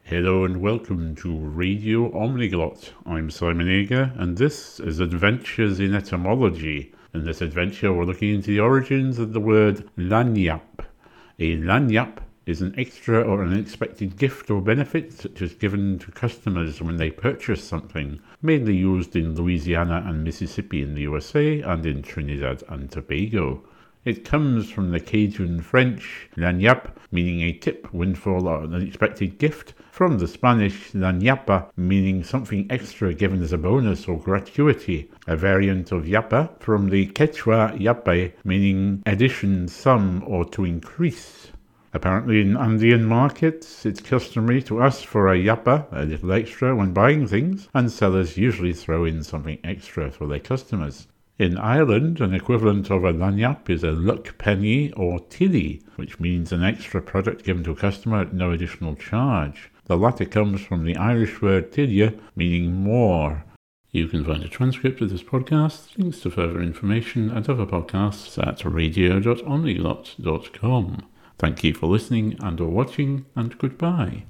Hello and welcome to Radio Omniglot. I'm Simon Ager and this is Adventures in Etymology. In this adventure we're looking into the origins of the word lagniappe. A lagniappe is an extra or unexpected gift or benefit that is given to customers when they purchase something, mainly used in Louisiana and Mississippi in the USA and in Trinidad and Tobago. It comes from the Cajun French lagniappe, meaning a tip, windfall, or an unexpected gift, from the Spanish lagniapa, meaning something extra given as a bonus or gratuity, a variant of yapa from the Quechua yape, meaning addition, sum, or to increase. Apparently in Andean markets, it's customary to ask for a yapa, a little extra, when buying things, and sellers usually throw in something extra for their customers. In Ireland, an equivalent of a lagniappe is a luck penny or tilly, which means an extra product given to a customer at no additional charge. The latter comes from the Irish word tillia, meaning more. You can find a transcript of this podcast, links to further information, and other podcasts at radio.omniglot.com. Thank you for listening and or watching, and goodbye.